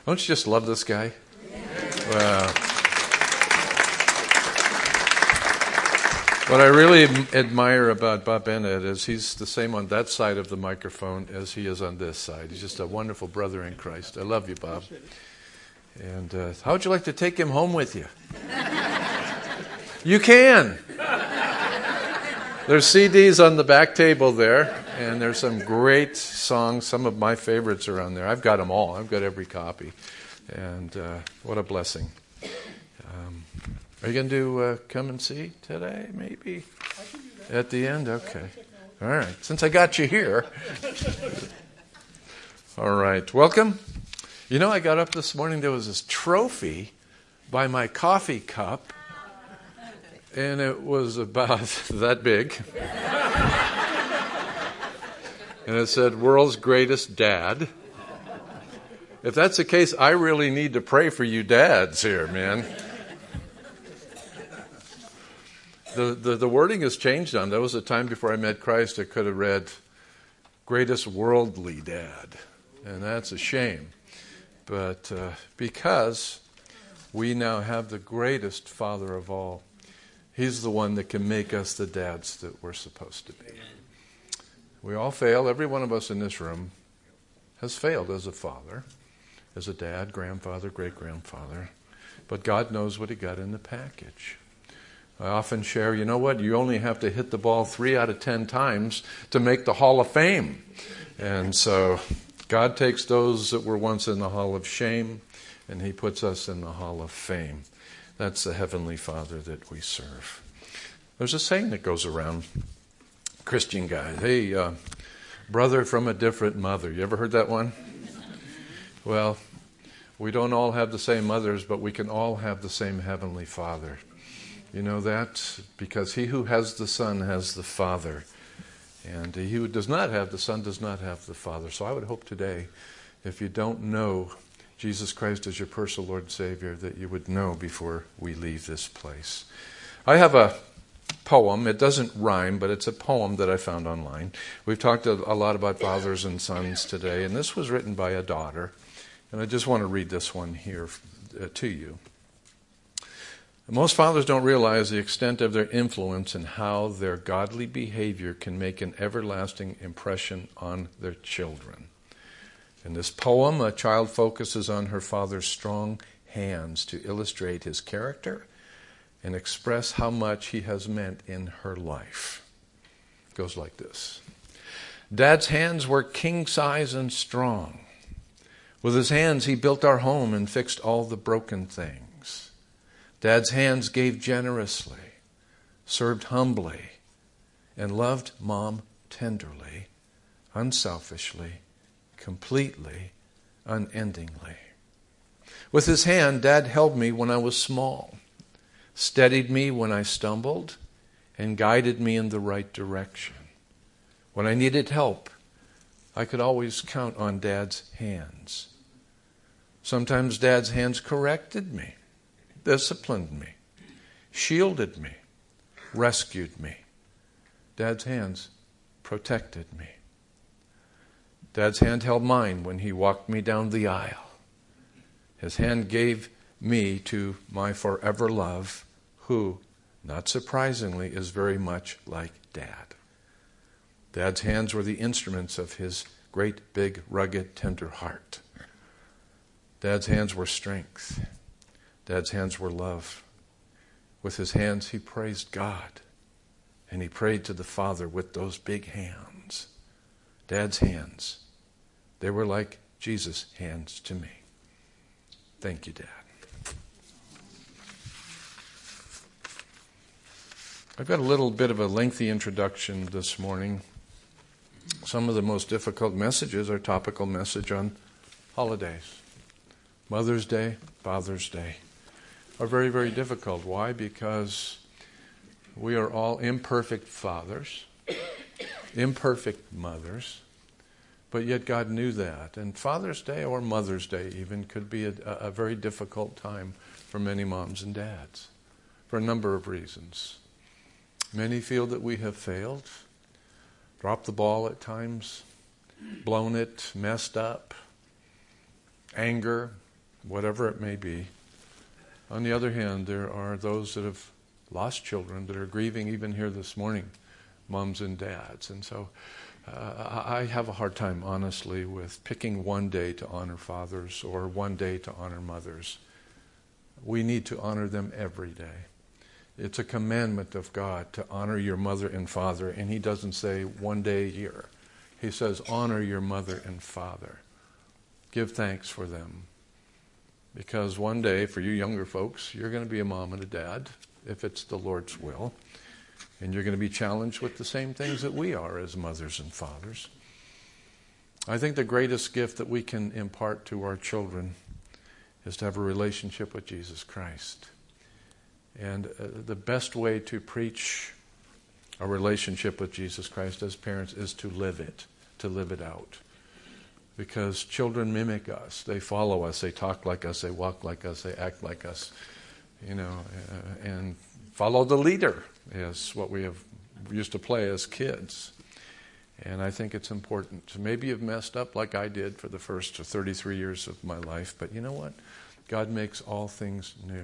Don't you just love this guy? Wow. What I really admire about Bob Bennett is he's the same on that side of the microphone as he is on this side. He's just a wonderful brother in Christ. I love you, Bob. And how would you like to take him home with you? You can. There's CDs on the back table there, and there's some great songs. Some of my favorites are on there. I've got them all. I've got every copy. And what a blessing. Are you going to come and see today, maybe? At the end? Okay. All right. Since I got you here. All right. Welcome. You know, I got up this morning, there was this trophy by my coffee cup, and it was about that big. And it said, "World's Greatest Dad." If that's the case, I really need to pray for you dads here, man. The wording has changed on. There was a time before I met Christ I could have read "Greatest Worldly Dad," and that's a shame. But because we now have the greatest Father of all, He's the one that can make us the dads that we're supposed to be. We all fail. Every one of us in this room has failed as a father, as a dad, grandfather, great-grandfather. But God knows what He got in the package. I often share, you know what, you only have to hit the ball 3 out of 10 times to make the Hall of Fame. And so God takes those that were once in the Hall of Shame, and He puts us in the Hall of Fame. That's the Heavenly Father that we serve. There's a saying that goes around, Christian guys, hey, brother from a different mother. You ever heard that one? Well, we don't all have the same mothers, but we can all have the same Heavenly Father. You know that? Because he who has the Son has the Father. And he who does not have the Son does not have the Father. So I would hope today, if you don't know Jesus Christ as your personal Lord and Savior, that you would know before we leave this place. I have a poem. It doesn't rhyme, but it's a poem that I found online. We've talked a lot about fathers and sons today, and this was written by a daughter. And I just want to read this one here to you. Most fathers don't realize the extent of their influence and how their godly behavior can make an everlasting impression on their children. In this poem, a child focuses on her father's strong hands to illustrate his character and express how much he has meant in her life. It goes like this. Dad's hands were king-size and strong. With his hands, he built our home and fixed all the broken things. Dad's hands gave generously, served humbly, and loved Mom tenderly, unselfishly, completely, unendingly. With his hand, Dad held me when I was small, steadied me when I stumbled, and guided me in the right direction. When I needed help, I could always count on Dad's hands. Sometimes Dad's hands corrected me, disciplined me, shielded me, rescued me. Dad's hands protected me. Dad's hand held mine when he walked me down the aisle. His hand gave me to my forever love, who, not surprisingly, is very much like Dad. Dad's hands were the instruments of his great, big, rugged, tender heart. Dad's hands were strength. Dad's hands were love. With his hands, he praised God. And he prayed to the Father with those big hands. Dad's hands, they were like Jesus' hands to me. Thank you, Dad. I've got a little bit of a lengthy introduction this morning. Some of the most difficult messages are topical message on holidays. Mother's Day, Father's Day are very, very difficult. Why? Because we are all imperfect fathers, imperfect mothers, but yet God knew that. And Father's Day or Mother's Day even could be a very difficult time for many moms and dads for a number of reasons. Many feel that we have failed, dropped the ball at times, blown it, messed up, anger, whatever it may be. On the other hand, there are those that have lost children that are grieving even here this morning, moms and dads. And so I have a hard time, honestly, with picking one day to honor fathers or one day to honor mothers. We need to honor them every day. It's a commandment of God to honor your mother and father, and he doesn't say one day a year. He says honor your mother and father. Give thanks for them. Because one day, for you younger folks, you're going to be a mom and a dad, if it's the Lord's will. And you're going to be challenged with the same things that we are as mothers and fathers. I think the greatest gift that we can impart to our children is to have a relationship with Jesus Christ. And the best way to preach a relationship with Jesus Christ as parents is to live it out. Because children mimic us. They follow us. They talk like us. They walk like us. They act like us. And follow the leader is what we used to play as kids. And I think it's important. Maybe you've messed up like I did for the first 33 years of my life. But you know what? God makes all things new.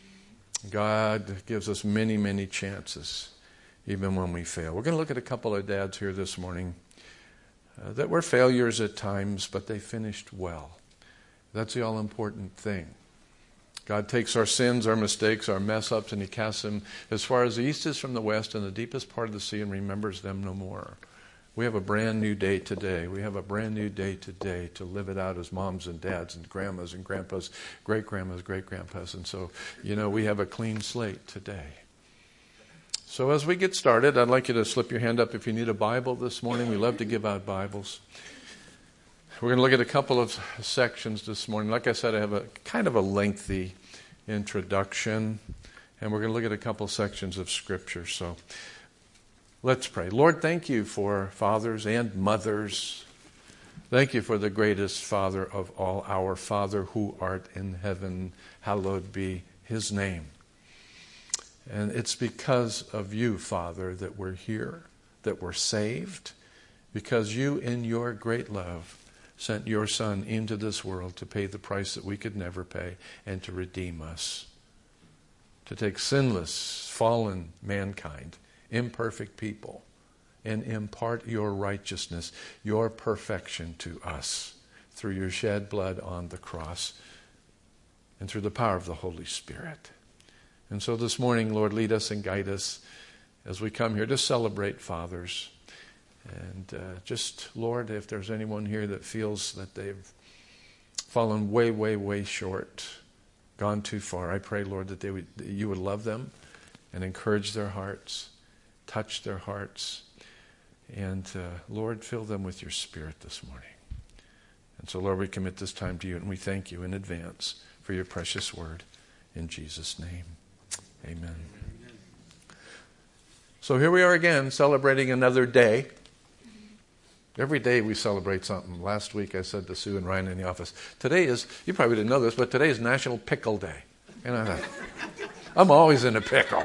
God gives us many, many chances, even when we fail. We're going to look at a couple of dads here this morning that were failures at times, but they finished well. That's the all-important thing. God takes our sins, our mistakes, our mess-ups, and he casts them as far as the east is from the west and the deepest part of the sea and remembers them no more. We have a brand new day today. We have a brand new day today to live it out as moms and dads and grandmas and grandpas, great-grandmas, great-grandpas. And so, we have a clean slate today. So as we get started, I'd like you to slip your hand up if you need a Bible this morning. We love to give out Bibles. We're going to look at a couple of sections this morning. Like I said, I have a kind of a lengthy introduction, and we're going to look at a couple sections of Scripture. So let's pray. Lord, thank you for fathers and mothers. Thank you for the greatest Father of all, our Father who art in heaven. Hallowed be his name. And it's because of you, Father, that we're here, that we're saved, because you, in your great love, sent your Son into this world to pay the price that we could never pay and to redeem us, to take sinless, fallen mankind, imperfect people, and impart your righteousness, your perfection to us through your shed blood on the cross and through the power of the Holy Spirit. And so this morning, Lord, lead us and guide us as we come here to celebrate fathers. And just, Lord, if there's anyone here that feels that they've fallen way, way, way short, gone too far, I pray, Lord, that you would love them and encourage their hearts, touch their hearts, and, Lord, fill them with your Spirit this morning. And so, Lord, we commit this time to you, and we thank you in advance for your precious word. In Jesus' name. Amen. So here we are again, celebrating another day. Every day we celebrate something. Last week I said to Sue and Ryan in the office, today is, you probably didn't know this, but today is National Pickle Day. I'm always in a pickle,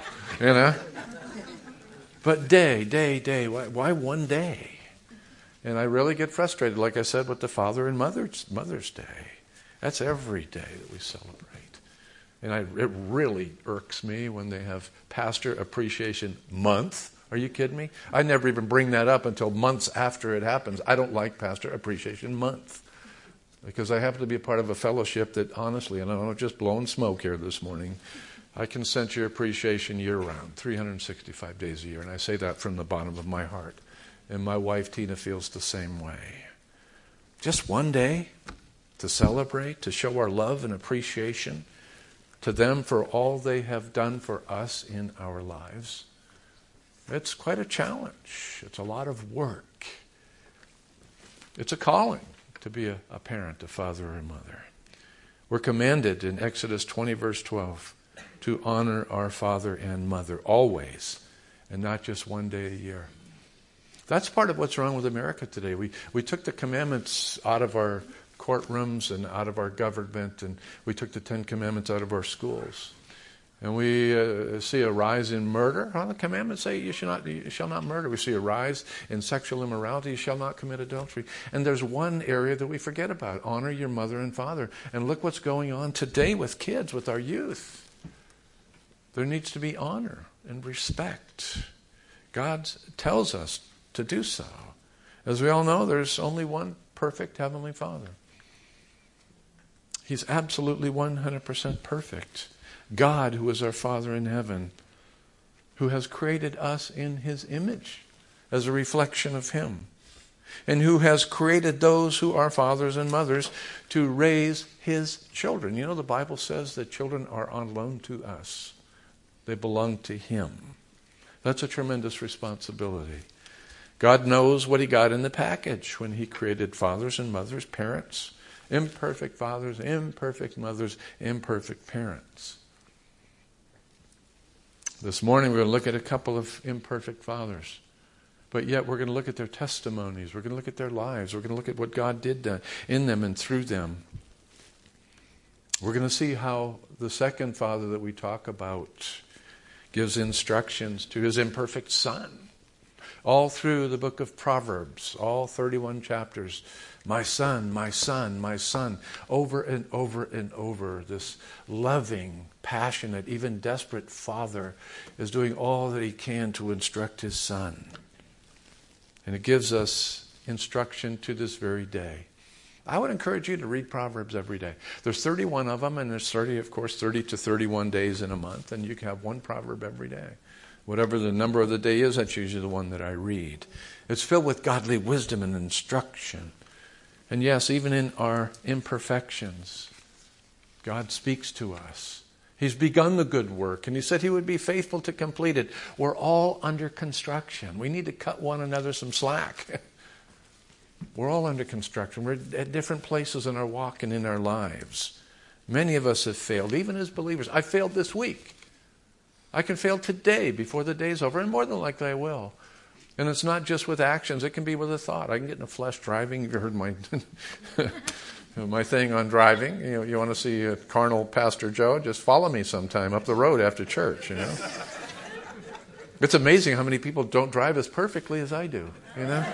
But day, why one day? And I really get frustrated, like I said, with the Father and Mother's Day. That's every day that we celebrate. And it really irks me when they have Pastor Appreciation Month. Are you kidding me? I never even bring that up until months after it happens. I don't like Pastor Appreciation Month because I happen to be a part of a fellowship that, honestly, and I'm not just blowing smoke here this morning, I can sense your appreciation year-round, 365 days a year. And I say that from the bottom of my heart. And my wife, Tina, feels the same way. Just one day to celebrate, to show our love and appreciation to them for all they have done for us in our lives. It's quite a challenge. It's a lot of work. It's a calling to be a parent, a father, or a mother. We're commanded in Exodus 20, verse 12, to honor our father and mother always, and not just one day a year. That's part of what's wrong with America today. We took the commandments out of our courtrooms and out of our government, and we took the Ten Commandments out of our schools. And we see a rise in murder. Well, the commandments say you shall not murder. We see a rise in sexual immorality. You shall not commit adultery. And there's one area that we forget about. Honor your mother and father. And look what's going on today with kids, with our youth. There needs to be honor and respect. God tells us to do so. As we all know, there's only one perfect Heavenly Father. He's absolutely 100% perfect. God, who is our Father in heaven, who has created us in His image as a reflection of Him, and who has created those who are fathers and mothers to raise His children. You know, the Bible says that children are on loan to us. They belong to Him. That's a tremendous responsibility. God knows what He got in the package when He created fathers and mothers, parents, imperfect fathers, imperfect mothers, imperfect parents. This morning we're going to look at a couple of imperfect fathers. But yet we're going to look at their testimonies. We're going to look at their lives. We're going to look at what God did in them and through them. We're going to see how the second father that we talk about gives instructions to his imperfect son. All through the book of Proverbs, all 31 chapters. My son, my son, my son. Over and over and over, this loving, passionate, even desperate father is doing all that he can to instruct his son. And it gives us instruction to this very day. I would encourage you to read Proverbs every day. There's 31 of them, and there's 30 to 31 days in a month, and you can have one proverb every day. Whatever the number of the day is, that's usually the one that I read. It's filled with godly wisdom and instruction. And yes, even in our imperfections, God speaks to us. He's begun the good work, and He said He would be faithful to complete it. We're all under construction. We need to cut one another some slack. We're all under construction. We're at different places in our walk and in our lives. Many of us have failed, even as believers. I failed this week. I can fail today before the day's over, and more than likely I will. And it's not just with actions. It can be with a thought. I can get in the flesh driving. You heard my my thing on driving. You want to see a carnal Pastor Joe? Just follow me sometime up the road after church, you know. It's amazing how many people don't drive as perfectly as I do, you know.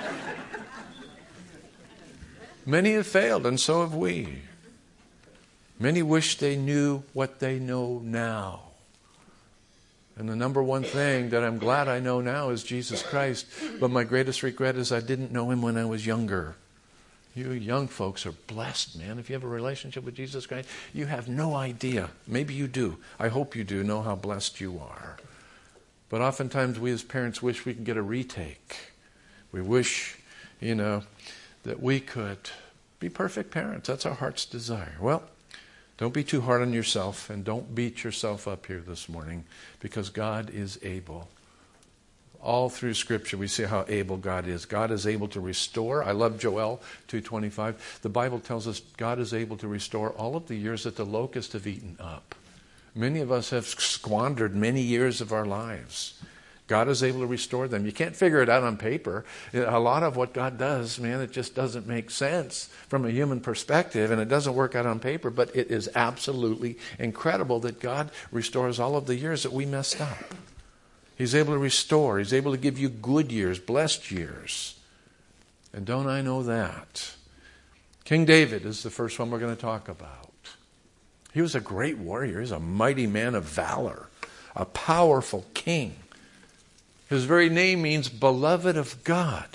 Many have failed, and so have we. Many wish they knew what they know now. And the number one thing that I'm glad I know now is Jesus Christ. But my greatest regret is I didn't know Him when I was younger. You young folks are blessed, man. If you have a relationship with Jesus Christ, you have no idea. Maybe you do. I hope you do know how blessed you are. But oftentimes we as parents wish we could get a retake. We wish, that we could be perfect parents. That's our heart's desire. Well, don't be too hard on yourself, and don't beat yourself up here this morning, because God is able. All through Scripture we see how able God is. God is able to restore. I love Joel 2:25. The Bible tells us God is able to restore all of the years that the locusts have eaten up. Many of us have squandered many years of our lives. God is able to restore them. You can't figure it out on paper. A lot of what God does, man, it just doesn't make sense from a human perspective, and it doesn't work out on paper, but it is absolutely incredible that God restores all of the years that we messed up. He's able to restore. He's able to give you good years, blessed years. And don't I know that? King David is the first one we're going to talk about. He was a great warrior. He was a mighty man of valor, a powerful king. His very name means beloved of God.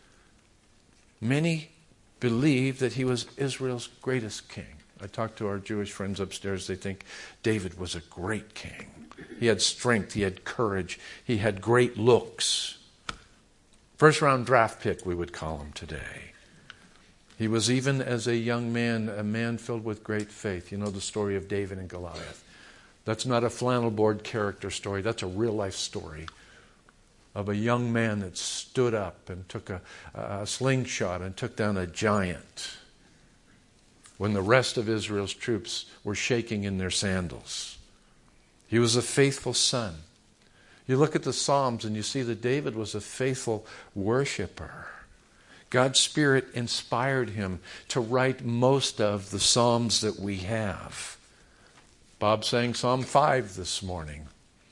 Many believe that he was Israel's greatest king. I talked to our Jewish friends upstairs. They think David was a great king. He had strength. He had courage. He had great looks. First round draft pick, we would call him today. He was, even as a young man, a man filled with great faith. You know the story of David and Goliath. That's not a flannel board character story. That's a real life story of a young man that stood up and took a slingshot and took down a giant when the rest of Israel's troops were shaking in their sandals. He was a faithful son. You look at the Psalms and you see that David was a faithful worshiper. God's Spirit inspired him to write most of the Psalms that we have. Bob sang Psalm 5 this morning.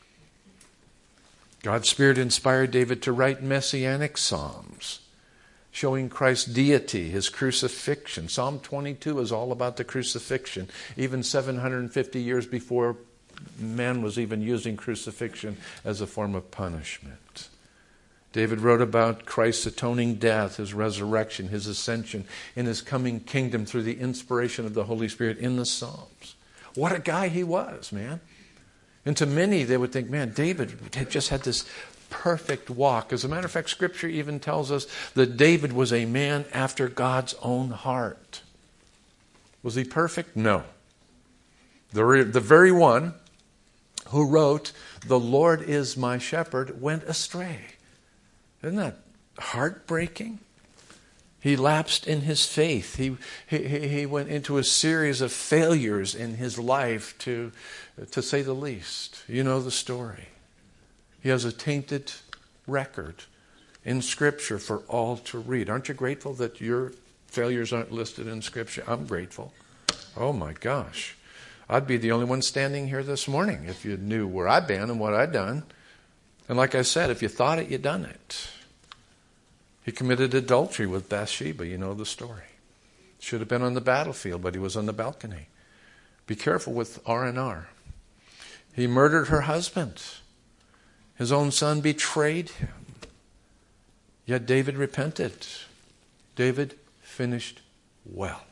God's Spirit inspired David to write messianic psalms, showing Christ's deity, his crucifixion. Psalm 22 is all about the crucifixion, even 750 years before man was even using crucifixion as a form of punishment. David wrote about Christ's atoning death, his resurrection, his ascension, and his coming kingdom through the inspiration of the Holy Spirit in the Psalms. What a guy he was, man. And to many, they would think, man, David had just had this perfect walk. As a matter of fact, Scripture even tells us that David was a man after God's own heart. Was he perfect? No. The very one who wrote, "The Lord is my shepherd," went astray. Isn't that heartbreaking? He lapsed in his faith. He went into a series of failures in his life, to say the least. You know the story. He has a tainted record in Scripture for all to read. Aren't you grateful that your failures aren't listed in Scripture? I'm grateful. Oh my gosh. I'd be the only one standing here this morning if you knew where I've been and what I've done. And like I said, if you thought it, you done it. He committed adultery with Bathsheba. You know the story. Should have been on the battlefield, but he was on the balcony. Be careful with R&R. He murdered her husband. His own son betrayed him. Yet David repented. David finished well.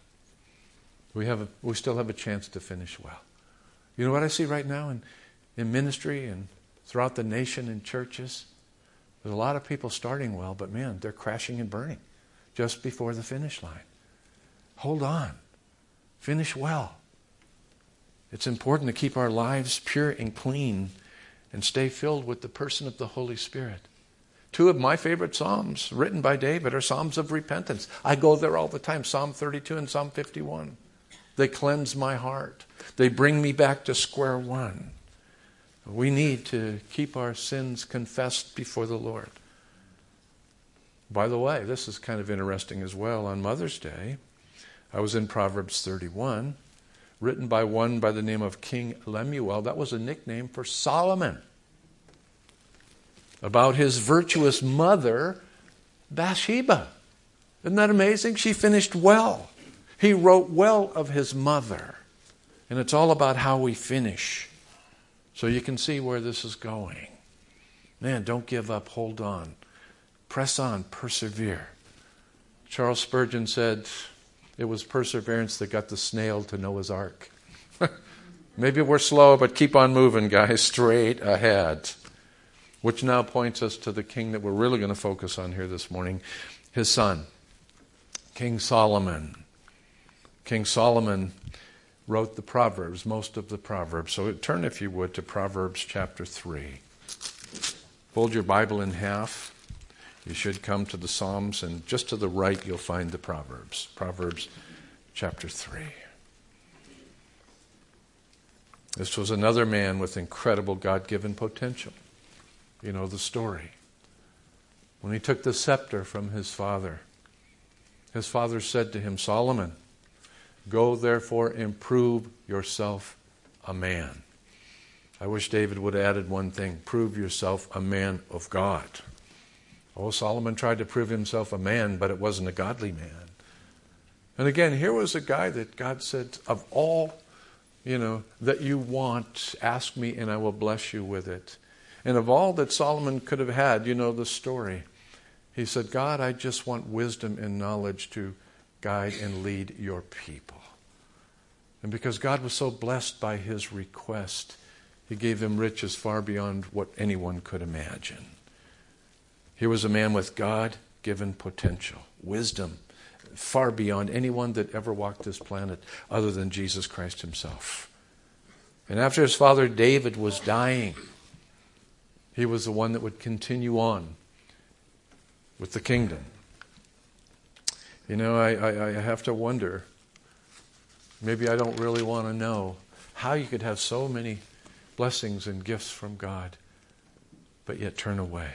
We still have a chance to finish well. You know what I see right now in ministry and throughout the nation and churches? There's a lot of people starting well, but man, they're crashing and burning just before the finish line. Hold on. Finish well. It's important to keep our lives pure and clean and stay filled with the person of the Holy Spirit. 2 of my favorite psalms written by David are psalms of repentance. I go there all the time, Psalm 32 and Psalm 51. They cleanse my heart. They bring me back to square one. We need to keep our sins confessed before the Lord. By the way, this is kind of interesting as well. On Mother's Day, I was in Proverbs 31, written by one by the name of King Lemuel. That was a nickname for Solomon, about his virtuous mother, Bathsheba. Isn't that amazing? She finished well. He wrote well of his mother. And it's all about how we finish. So you can see where this is going. Man, don't give up. Hold on. Press on. Persevere. Charles Spurgeon said it was perseverance that got the snail to Noah's Ark. Maybe we're slow, but keep on moving, guys. Straight ahead. Which now points us to the king that we're really going to focus on here this morning. His son, King Solomon. King Solomon wrote the Proverbs, most of the Proverbs. So turn, if you would, to Proverbs chapter 3. Fold your Bible in half. You should come to the Psalms, and just to the right you'll find the Proverbs. Proverbs chapter 3. This was another man with incredible God-given potential. You know the story. When he took the scepter from his father said to him, "Solomon, go therefore and prove yourself a man." I wish David would have added one thing: prove yourself a man of God. Oh, Solomon tried to prove himself a man, but it wasn't a godly man. And again, here was a guy that God said, of all, that you want, ask me and I will bless you with it. And of all that Solomon could have had, you know the story. He said, God, I just want wisdom and knowledge to guide and lead your people. And because God was so blessed by his request, he gave him riches far beyond what anyone could imagine. Here was a man with God-given potential, wisdom, far beyond anyone that ever walked this planet other than Jesus Christ himself. And after his father David was dying, he was the one that would continue on with the kingdom. I have to wonder, maybe I don't really want to know how you could have so many blessings and gifts from God, but yet turn away.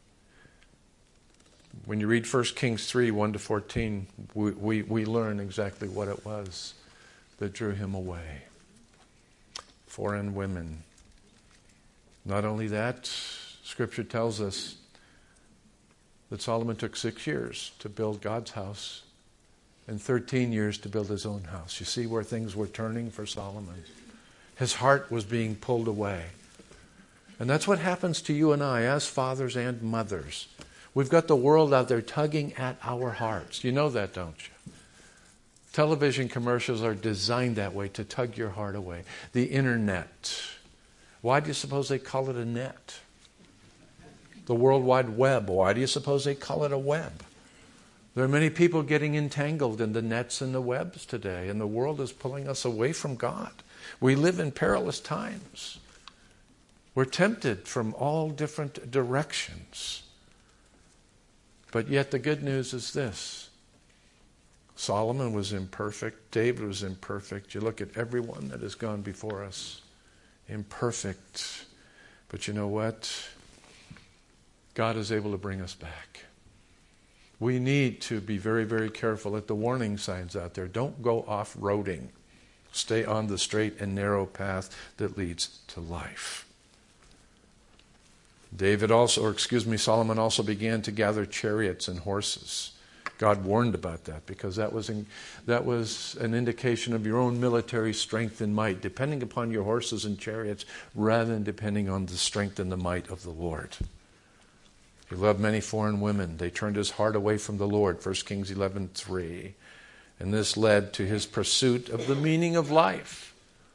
When you read 1 Kings 3, 1-14, we learn exactly what it was that drew him away. foreign women. Not only that, Scripture tells us that Solomon took 6 years to build God's house and 13 years to build his own house. You see where things were turning for Solomon. His heart was being pulled away. And that's what happens to you and I as fathers and mothers. We've got the world out there tugging at our hearts. You know that, don't you? Television commercials are designed that way, to tug your heart away. The internet. Why do you suppose they call it a net? The World Wide Web. Why do you suppose they call it a web? There are many people getting entangled in the nets and the webs today, and the world is pulling us away from God. We live in perilous times. We're tempted from all different directions. But yet the good news is this. Solomon was imperfect. David was imperfect. You look at everyone that has gone before us. Imperfect. But you know what? God is able to bring us back. We need to be very, very careful at the warning signs out there. Don't go off-roading. Stay on the straight and narrow path that leads to life. Solomon also began to gather chariots and horses. God warned about that because that was an indication of your own military strength and might, depending upon your horses and chariots rather than depending on the strength and the might of the Lord. He loved many foreign women. They turned his heart away from the Lord, 1 Kings 11:3. And this led to his pursuit of the meaning of life.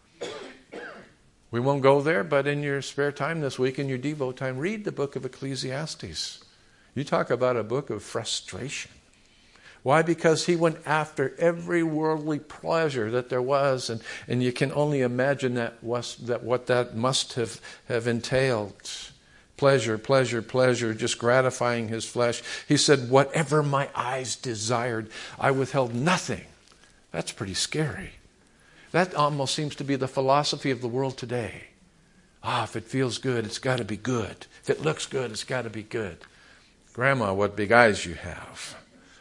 We won't go there, but in your spare time this week, in your Devo time, read the book of Ecclesiastes. You talk about a book of frustration. Why? Because he went after every worldly pleasure that there was, and you can only imagine what that must have entailed. Pleasure, pleasure, pleasure, just gratifying his flesh. He said, whatever my eyes desired, I withheld nothing. That's pretty scary. That almost seems to be the philosophy of the world today. If it feels good, it's got to be good. If it looks good, it's got to be good. Grandma, what big eyes you have.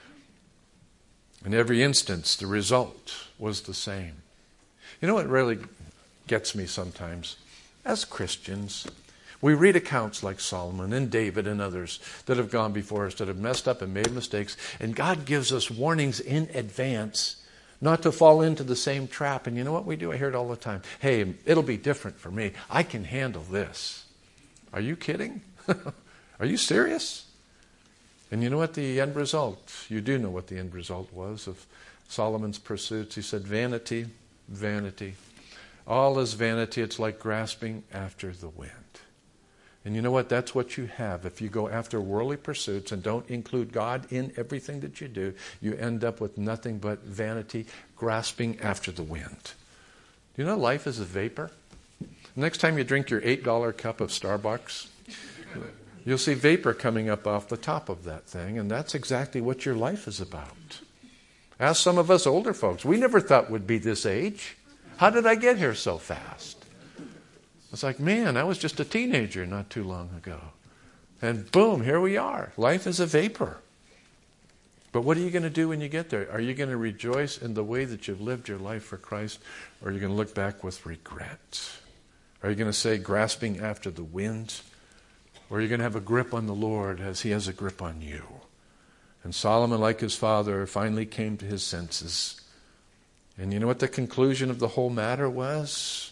In every instance, the result was the same. You know what really gets me sometimes? As Christians, we read accounts like Solomon and David and others that have gone before us, that have messed up and made mistakes, and God gives us warnings in advance not to fall into the same trap. And you know what we do? I hear it all the time. Hey, it'll be different for me. I can handle this. Are you kidding? Are you serious? And you know what the end result? You do know what the end result was of Solomon's pursuits. He said, vanity, vanity. All is vanity. It's like grasping after the wind. And you know what? That's what you have. If you go after worldly pursuits and don't include God in everything that you do, you end up with nothing but vanity, grasping after the wind. Do you know life is a vapor? Next time you drink your $8 cup of Starbucks, you'll see vapor coming up off the top of that thing, and that's exactly what your life is about. Ask some of us older folks. We never thought we'd be this age. How did I get here so fast? It's like, man, I was just a teenager not too long ago. And boom, here we are. Life is a vapor. But what are you going to do when you get there? Are you going to rejoice in the way that you've lived your life for Christ, or are you going to look back with regret? Are you going to say, grasping after the wind? Or are you going to have a grip on the Lord as he has a grip on you? And Solomon, like his father, finally came to his senses. And you know what the conclusion of the whole matter was?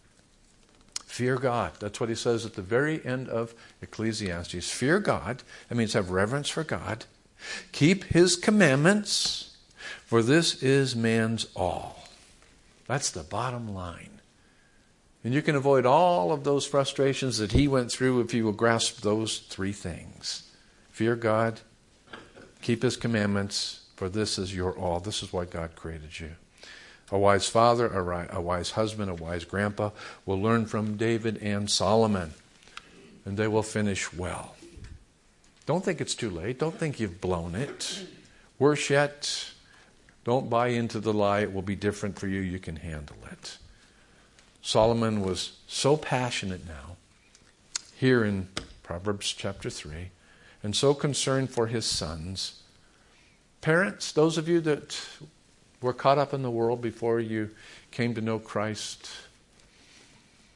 Fear God. That's what he says at the very end of Ecclesiastes. Fear God. That means have reverence for God. Keep his commandments, for this is man's all. That's the bottom line. And you can avoid all of those frustrations that he went through if you will grasp those three things. Fear God, keep his commandments, for this is your all. This is why God created you. A wise father, a wise husband, a wise grandpa will learn from David and Solomon, and they will finish well. Don't think it's too late. Don't think you've blown it. Worse yet, don't buy into the lie it will be different for you. You can handle it. Solomon was so passionate now, here in Proverbs chapter 3, and so concerned for his sons. Parents, those of you that were caught up in the world before you came to know Christ,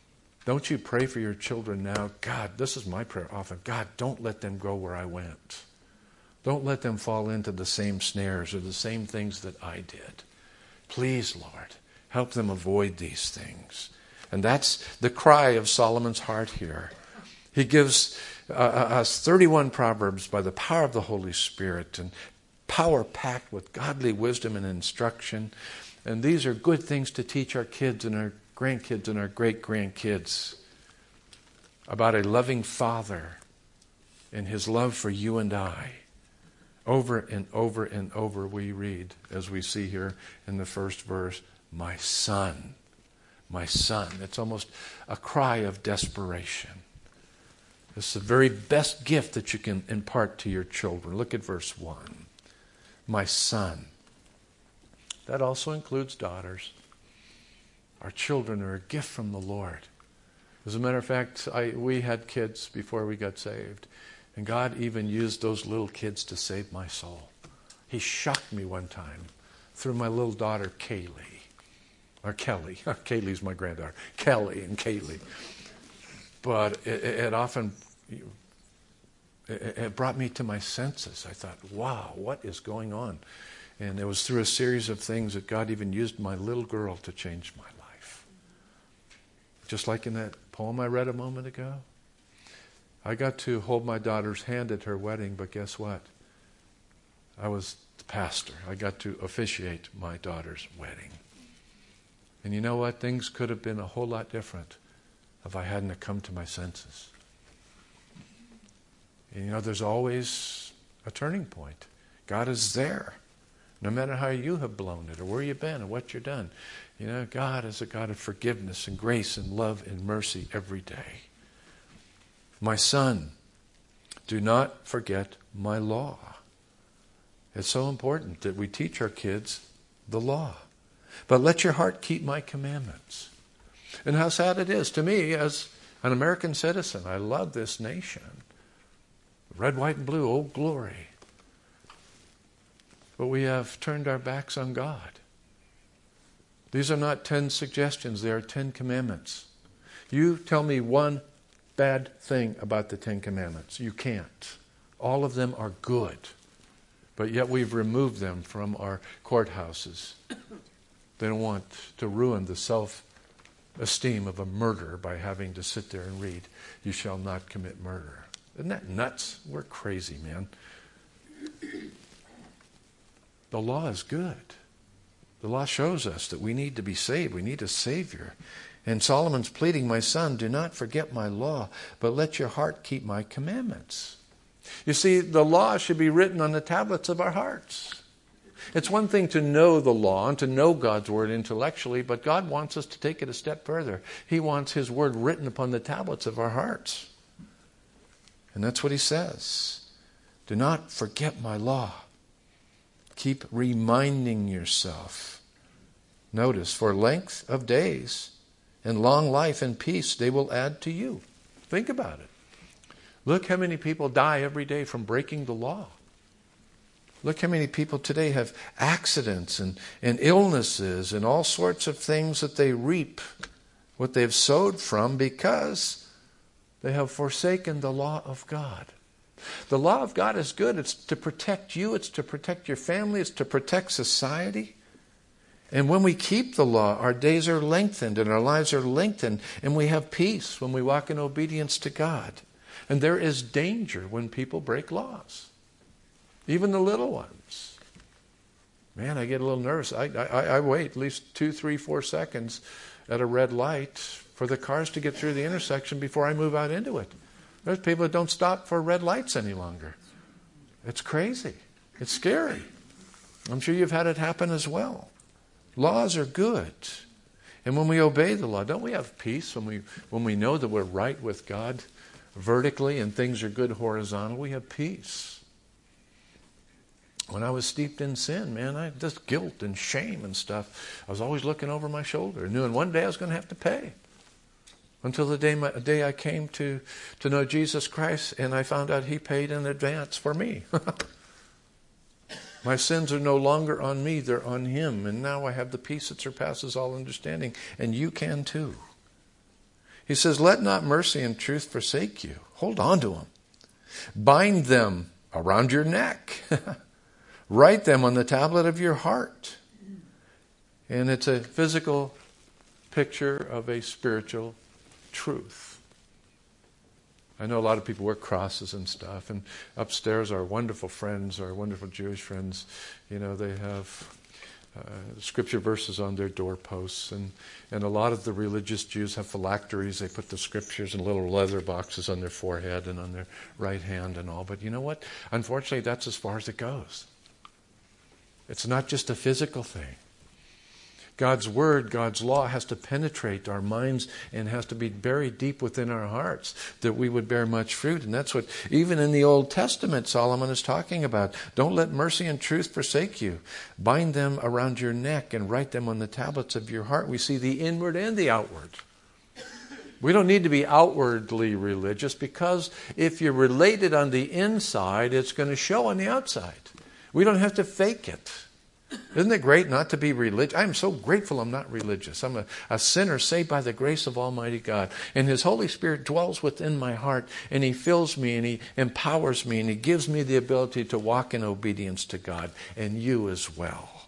Don't you pray for your children now? God, this is my prayer often. God, don't let them go where I went. Don't let them fall into the same snares or the same things that I did. Please, Lord, help them avoid these things. And that's the cry of Solomon's heart here. He gives us 31 Proverbs by the power of the Holy Spirit, and power packed with godly wisdom and instruction. And these are good things to teach our kids and our grandkids and our great-grandkids about a loving Father and His love for you and I. Over and over and over we read, as we see here in the first verse, my son, my son. It's almost a cry of desperation. It's the very best gift that you can impart to your children. Look at verse 1. My son. That also includes daughters. Our children are a gift from the Lord. As a matter of fact, we had kids before we got saved. And God even used those little kids to save my soul. He shocked me one time through my little daughter, Kaylee. Or Kelly. Kaylee's my granddaughter. Kelly and Kaylee. But it often... It brought me to my senses. I thought, wow, what is going on? And it was through a series of things that God even used my little girl to change my life. Just like in that poem I read a moment ago. I got to hold my daughter's hand at her wedding, but guess what? I was the pastor. I got to officiate my daughter's wedding. And you know what? Things could have been a whole lot different if I hadn't have come to my senses. And you know, there's always a turning point. God is there. No matter how you have blown it or where you've been or what you've done. You know, God is a God of forgiveness and grace and love and mercy every day. My son, do not forget my law. It's so important that we teach our kids the law. But let your heart keep my commandments. And how sad it is to me as an American citizen. I love this nation. Red, white, and blue, oh glory. But we have turned our backs on God. These are not 10 suggestions, they are 10 commandments. You tell me one bad thing about the 10 commandments. You can't. All of them are good. But yet we've removed them from our courthouses. They don't want to ruin the self-esteem of a murderer by having to sit there and read, you shall not commit murder. Isn't that nuts? We're crazy, man. The law is good. The law shows us that we need to be saved. We need a Savior. And Solomon's pleading, my son, do not forget my law, but let your heart keep my commandments. You see, the law should be written on the tablets of our hearts. It's one thing to know the law and to know God's word intellectually, but God wants us to take it a step further. He wants His word written upon the tablets of our hearts. And that's what he says. Do not forget my law. Keep reminding yourself. Notice, for length of days and long life and peace they will add to you. Think about it. Look how many people die every day from breaking the law. Look how many people today have accidents and illnesses and all sorts of things that they reap what they've sowed from because they have forsaken the law of God. The law of God is good. It's to protect you. It's to protect your family. It's to protect society. And when we keep the law, our days are lengthened and our lives are lengthened, and we have peace when we walk in obedience to God. And there is danger when people break laws, even the little ones. Man, I get a little nervous. I wait at least 2, 3, 4 seconds at a red light for the cars to get through the intersection before I move out into it. There's people that don't stop for red lights any longer. It's crazy. It's scary. I'm sure you've had it happen as well. Laws are good. And when we obey the law, don't we have peace when we know that we're right with God vertically and things are good horizontal? We have peace. When I was steeped in sin, man, I had this guilt and shame and stuff. I was always looking over my shoulder, knowing one day I was going to have to pay. Until the day I came to know Jesus Christ, and I found out He paid in advance for me. My sins are no longer on me, they're on Him. And now I have the peace that surpasses all understanding. And you can too. He says, let not mercy and truth forsake you. Hold on to them. Bind them around your neck. Write them on the tablet of your heart. And it's a physical picture of a spiritual truth. I know a lot of people wear crosses and stuff, and upstairs our wonderful friends, our wonderful Jewish friends, they have scripture verses on their doorposts, and a lot of the religious Jews have phylacteries. They put the scriptures in little leather boxes on their forehead and on their right hand and all. But you know what? Unfortunately, that's as far as it goes. It's not just a physical thing. God's word, God's law has to penetrate our minds and has to be buried deep within our hearts that we would bear much fruit. And that's what, even in the Old Testament, Solomon is talking about. Don't let mercy and truth forsake you. Bind them around your neck and write them on the tablets of your heart. We see the inward and the outward. We don't need to be outwardly religious, because if you're related on the inside, it's going to show on the outside. We don't have to fake it. Isn't it great not to be religious? I'm so grateful I'm not religious. I'm a sinner saved by the grace of Almighty God. And His Holy Spirit dwells within my heart, and He fills me, and He empowers me, and He gives me the ability to walk in obedience to God, and you as well.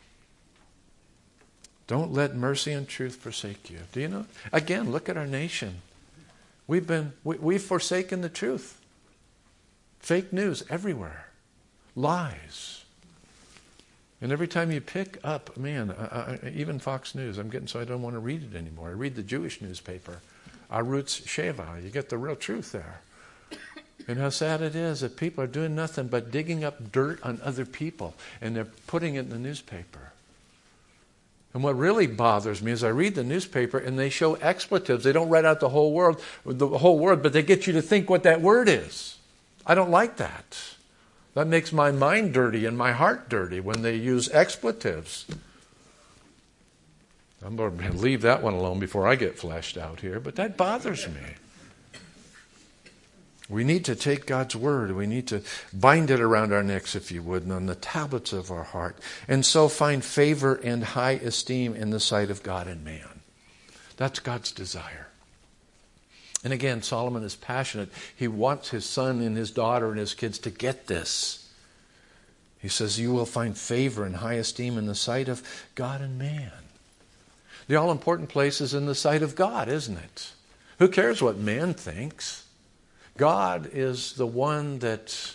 Don't let mercy and truth forsake you. Do you know? Again, look at our nation. We've forsaken the truth. Fake news everywhere. Lies. And every time you pick up, even Fox News, I'm getting so I don't want to read it anymore. I read the Jewish newspaper, Arutz Sheva. You get the real truth there. And how sad it is that people are doing nothing but digging up dirt on other people, and they're putting it in the newspaper. And what really bothers me is I read the newspaper and they show expletives. They don't write out the whole word, but they get you to think what that word is. I don't like that. That makes my mind dirty and my heart dirty when they use expletives. I'm going to leave that one alone before I get fleshed out here, but that bothers me. We need to take God's word. We need to bind it around our necks, if you would, and on the tablets of our heart, and so find favor and high esteem in the sight of God and man. That's God's desire. And again, Solomon is passionate. He wants his son and his daughter and his kids to get this. He says, you will find favor and high esteem in the sight of God and man. The all-important place is in the sight of God, isn't it? Who cares what man thinks? God is the one that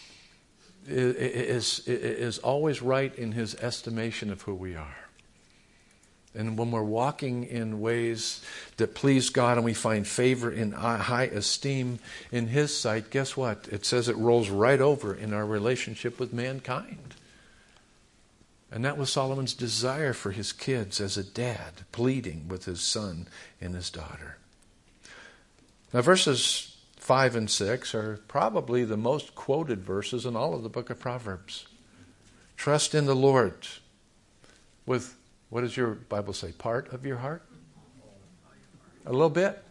is always right in His estimation of who we are. And when we're walking in ways that please God and we find favor and high esteem in His sight, guess what? It says it rolls right over in our relationship with mankind. And that was Solomon's desire for his kids as a dad, pleading with his son and his daughter. Now, verses 5 and 6 are probably the most quoted verses in all of the book of Proverbs. Trust in the Lord with, what does your Bible say, part of your heart? A little bit.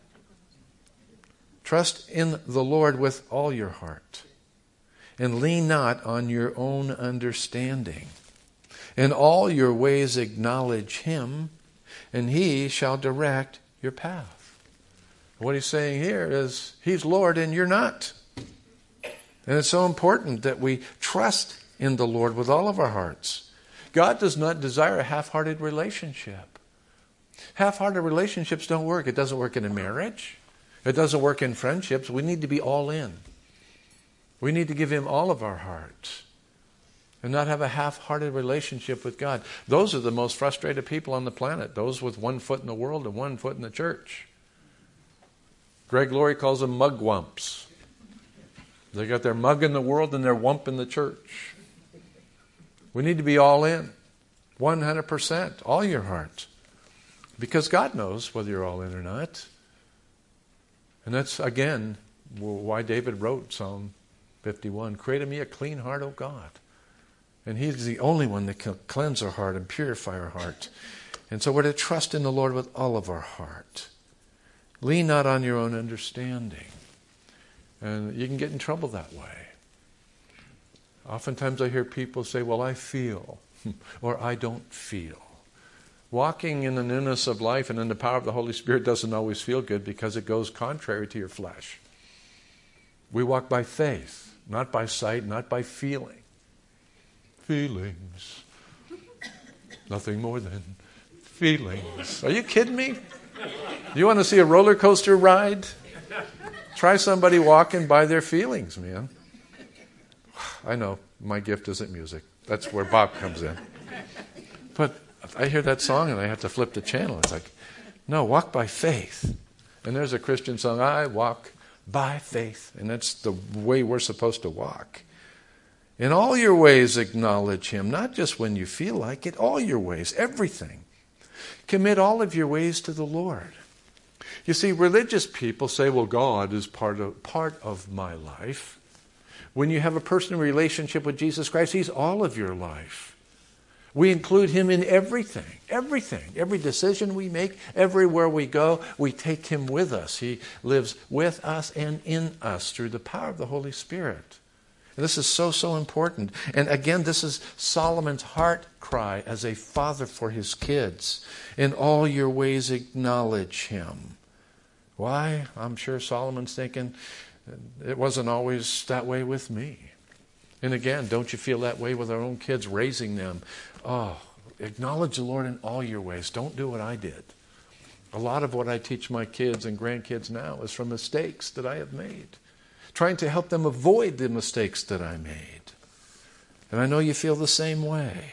Trust in the Lord with all your heart, and lean not on your own understanding. In all your ways acknowledge Him, and He shall direct your path. What he's saying here is He's Lord and you're not. And it's so important that we trust in the Lord with all of our hearts. God does not desire a half-hearted relationship. Half-hearted relationships don't work. It doesn't work in a marriage. It doesn't work in friendships. We need to be all in. We need to give Him all of our hearts and not have a half-hearted relationship with God. Those are the most frustrated people on the planet, those with one foot in the world and one foot in the church. Greg Laurie calls them mugwumps. They got their mug in the world and their wump in the church. We need to be all in, 100%, all your heart. Because God knows whether you're all in or not. And that's, again, why David wrote Psalm 51. Create in me a clean heart, O God. And He's the only one that can cleanse our heart and purify our heart. And so we're to trust in the Lord with all of our heart. Lean not on your own understanding. And you can get in trouble that way. Oftentimes I hear people say, well, I feel, or I don't feel. Walking in the newness of life and in the power of the Holy Spirit doesn't always feel good because it goes contrary to your flesh. We walk by faith, not by sight, not by feeling. Feelings. Nothing more than feelings. Are you kidding me? You want to see a roller coaster ride? Try somebody walking by their feelings, man. I know, my gift isn't music. That's where Bob comes in. But I hear that song and I have to flip the channel. It's like, no, walk by faith. And there's a Christian song, I walk by faith. And that's the way we're supposed to walk. In all your ways acknowledge Him, not just when you feel like it, all your ways, everything. Commit all of your ways to the Lord. You see, religious people say, well, God is part of my life. When you have a personal relationship with Jesus Christ, He's all of your life. We include Him in everything. Every decision we make, everywhere we go, we take Him with us. He lives with us and in us through the power of the Holy Spirit. And this is so important. And again, this is Solomon's heart cry as a father for his kids. In all your ways acknowledge Him. Why? I'm sure Solomon's thinking, it wasn't always that way with me. And again, don't you feel that way with our own kids, raising them? Oh, acknowledge the Lord in all your ways. Don't do what I did. A lot of what I teach my kids and grandkids now is from mistakes that I have made. Trying to help them avoid the mistakes that I made. And I know you feel the same way.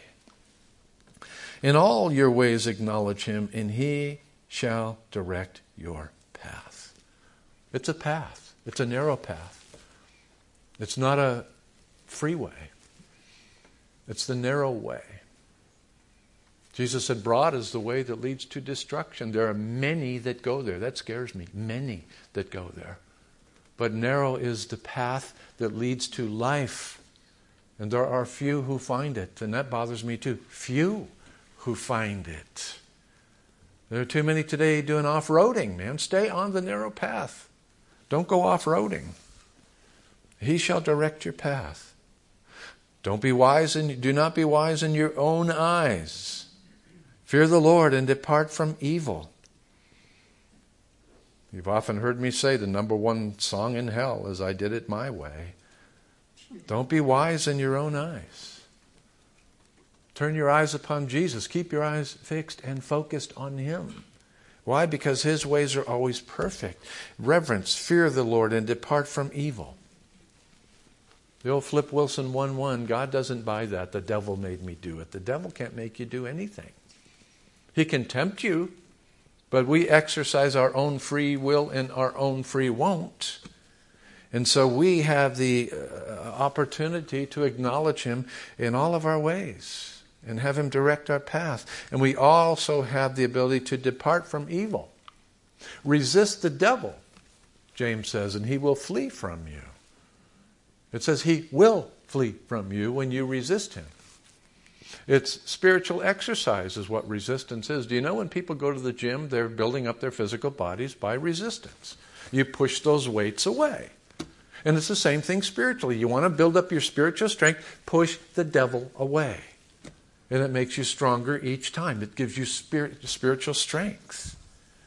In all your ways acknowledge Him, and He shall direct your path. It's a path. It's a narrow path. It's not a freeway. It's the narrow way. Jesus said, broad is the way that leads to destruction. There are many that go there. That scares me. Many that go there. But narrow is the path that leads to life. And there are few who find it. And that bothers me too. Few who find it. There are too many today doing off-roading, man. Stay on the narrow path. Don't go off-roading. He shall direct your path. Do not be wise in your own eyes. Fear the Lord and depart from evil. You've often heard me say the number one song in hell is I Did It My Way. Don't be wise in your own eyes. Turn your eyes upon Jesus. Keep your eyes fixed and focused on Him. Why? Because His ways are always perfect. Reverence, fear the Lord, and depart from evil. The old Flip Wilson 1:1, God doesn't buy that. The devil made me do it. The devil can't make you do anything. He can tempt you, but we exercise our own free will and our own free won't. And so we have the opportunity to acknowledge Him in all of our ways and have Him direct our path. And we also have the ability to depart from evil. Resist the devil, James says, and he will flee from you. It says He will flee from you when you resist Him. It's spiritual exercise is what resistance is. Do you know when people go to the gym, they're building up their physical bodies by resistance. You push those weights away. And it's the same thing spiritually. You want to build up your spiritual strength, push the devil away. And it makes you stronger each time. It gives you spiritual strength.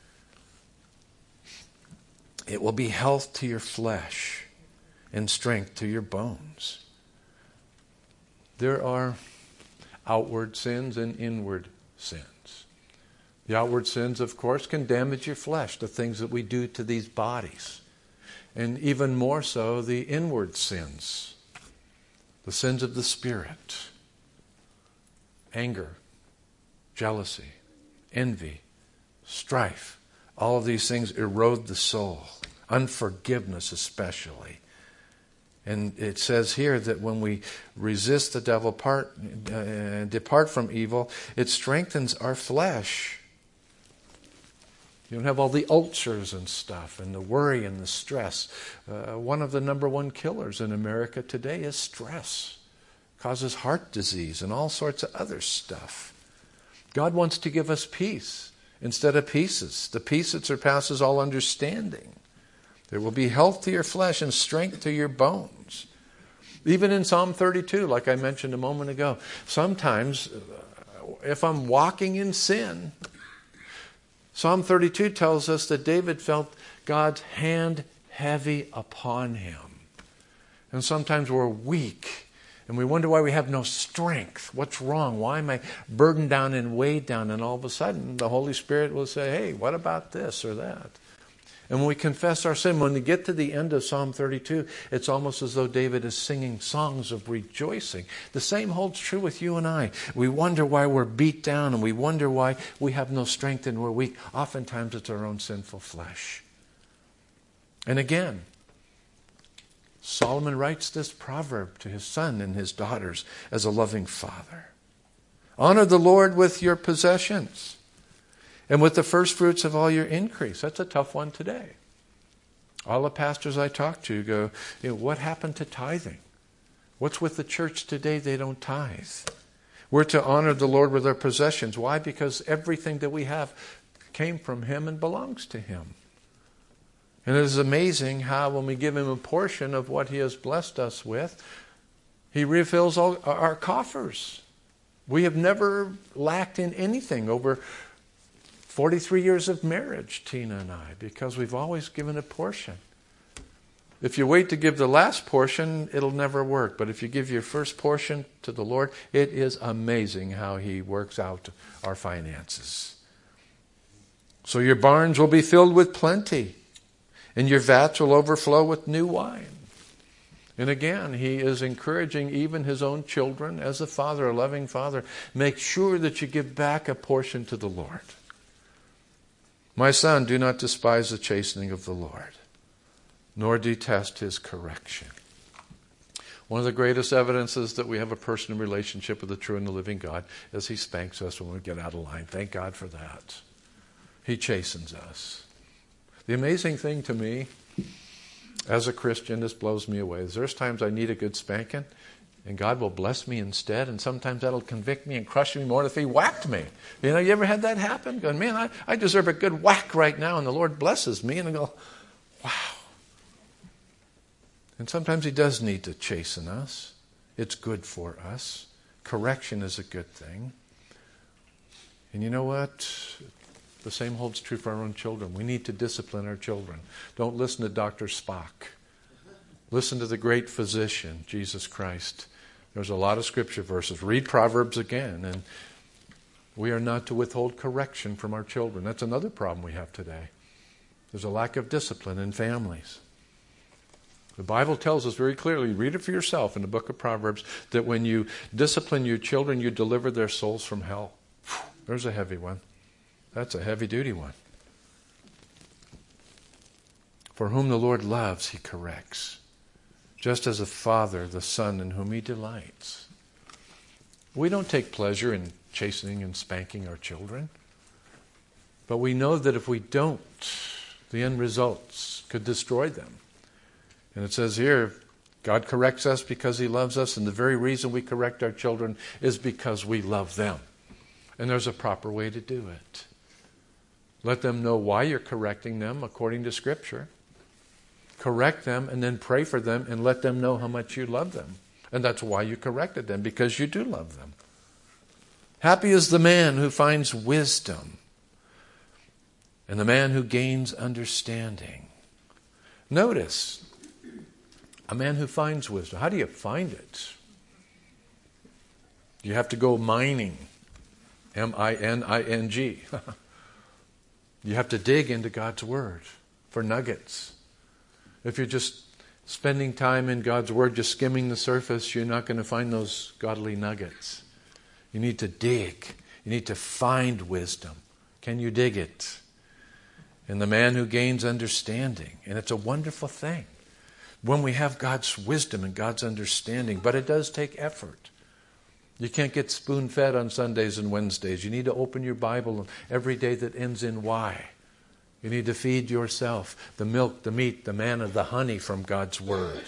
It will be health to your flesh and strength to your bones. There are outward sins and inward sins. The outward sins, of course, can damage your flesh, the things that we do to these bodies. And even more so, the inward sins, the sins of the Spirit. Anger, jealousy, envy, strife. All of these things erode the soul. Unforgiveness especially. And it says here that when we resist the devil, depart from evil, it strengthens our flesh. You don't have all the ulcers and stuff and the worry and the stress. One of the number one killers in America today is stress. Causes heart disease and all sorts of other stuff. God wants to give us peace instead of pieces. The peace that surpasses all understanding. There will be health to your flesh and strength to your bones. Even in Psalm 32, like I mentioned a moment ago, sometimes if I'm walking in sin. Psalm 32 tells us that David felt God's hand heavy upon him. And sometimes we're weak and we wonder why we have no strength. What's wrong? Why am I burdened down and weighed down? And all of a sudden the Holy Spirit will say, hey, what about this or that? And when we confess our sin, when we get to the end of Psalm 32, it's almost as though David is singing songs of rejoicing. The same holds true with you and I. We wonder why we're beat down and we wonder why we have no strength and we're weak. Oftentimes it's our own sinful flesh. And again, Solomon writes this proverb to his son and his daughters as a loving father. Honor the Lord with your possessions and with the first fruits of all your increase. That's a tough one today. All the pastors I talk to go, what happened to tithing? What's with the church today? They don't tithe. We're to honor the Lord with our possessions. Why? Because everything that we have came from Him and belongs to Him. And it is amazing how when we give Him a portion of what He has blessed us with, He refills all our coffers. We have never lacked in anything over 43 years of marriage, Tina and I, because we've always given a portion. If you wait to give the last portion, it'll never work. But if you give your first portion to the Lord, it is amazing how He works out our finances. So your barns will be filled with plenty, and your vats will overflow with new wine. And again, He is encouraging even His own children, as a father, a loving father, make sure that you give back a portion to the Lord. My son, do not despise the chastening of the Lord, nor detest His correction. One of the greatest evidences that we have a personal relationship with the true and the living God is He spanks us when we get out of line. Thank God for that. He chastens us. The amazing thing to me, as a Christian, this blows me away. There's times I need a good spanking, and God will bless me instead, and sometimes that'll convict me and crush me more than if He whacked me. You ever had that happen? Going, man, I deserve a good whack right now, and the Lord blesses me, and I go, wow. And sometimes He does need to chasten us. It's good for us. Correction is a good thing. And you know what? The same holds true for our own children. We need to discipline our children. Don't listen to Dr. Spock. Listen to the great physician, Jesus Christ. There's a lot of scripture verses. Read Proverbs again. And we are not to withhold correction from our children. That's another problem we have today. There's a lack of discipline in families. The Bible tells us very clearly, read it for yourself in the book of Proverbs, that when you discipline your children, you deliver their souls from hell. There's a heavy one. That's a heavy-duty one. For whom the Lord loves, He corrects, just as a father the son in whom He delights. We don't take pleasure in chastening and spanking our children, but we know that if we don't, the end results could destroy them. And it says here, God corrects us because He loves us, and the very reason we correct our children is because we love them. And there's a proper way to do it. Let them know why you're correcting them according to Scripture. Correct them and then pray for them and let them know how much you love them. And that's why you corrected them, because you do love them. Happy is the man who finds wisdom and the man who gains understanding. Notice, a man who finds wisdom. How do you find it? You have to go mining. M-I-N-I-N-G. You have to dig into God's Word for nuggets. If you're just spending time in God's Word, just skimming the surface, you're not going to find those godly nuggets. You need to dig. You need to find wisdom. Can you dig it? And the man who gains understanding. And it's a wonderful thing when we have God's wisdom and God's understanding. But it does take effort. You can't get spoon-fed on Sundays and Wednesdays. You need to open your Bible every day that ends in Y. You need to feed yourself the milk, the meat, the manna, the honey from God's Word.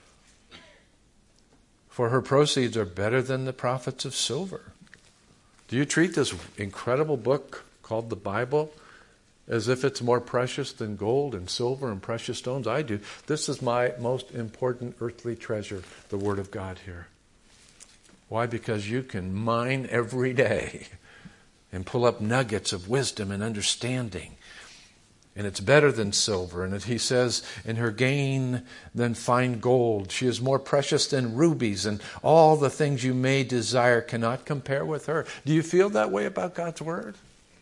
For her proceeds are better than the profits of silver. Do you treat this incredible book called the Bible as if it's more precious than gold and silver and precious stones? I do. This is my most important earthly treasure, the Word of God here. Why? Because you can mine every day and pull up nuggets of wisdom and understanding. And it's better than silver. And he says, in her gain than fine gold. She is more precious than rubies. And all the things you may desire cannot compare with her. Do you feel that way about God's Word?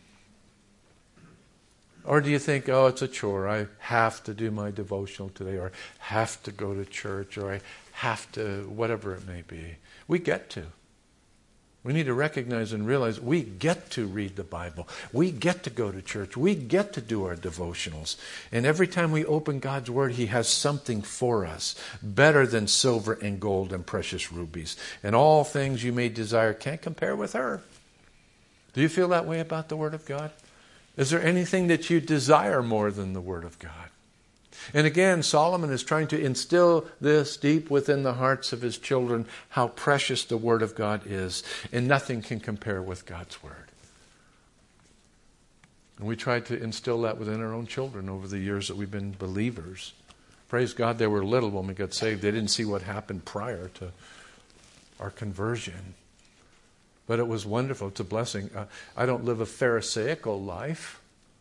Or do you think, oh, it's a chore. I have to do my devotional today. Or I have to go to church. Or I have to, whatever it may be. We get to. We need to recognize and realize we get to read the Bible. We get to go to church. We get to do our devotionals. And every time we open God's Word, He has something for us better than silver and gold and precious rubies. And all things you may desire can't compare with her. Do you feel that way about the Word of God? Is there anything that you desire more than the Word of God? And again, Solomon is trying to instill this deep within the hearts of his children, how precious the Word of God is. And nothing can compare with God's Word. And we tried to instill that within our own children over the years that we've been believers. Praise God, they were little when we got saved. They didn't see what happened prior to our conversion. But it was wonderful. It's a blessing. I don't live a Pharisaical life.